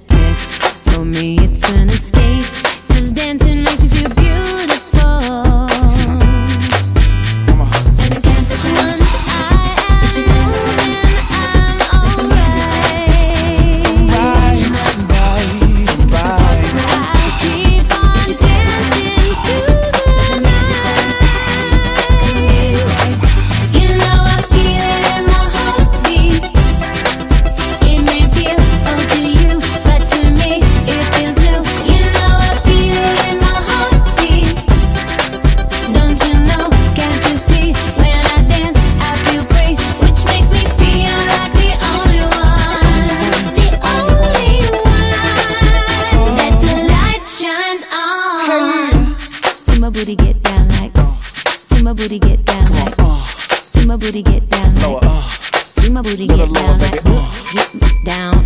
taste. For me it's an escape, 'cause dancing makes me feel beautiful. And I can't put you once I am moving, I'm alright. I keep on dancing through the night. You know I feel it in my heartbeat. It may feel old to you, but to me it feels new. You know I feel it in my heartbeat. Don't you know, can't you see? When I dance I feel free, which makes me feel like the only one. The only one that the light shines on. See my booty get down like, see my booty get down like, see my booty get down like, see my booty get down like, get down.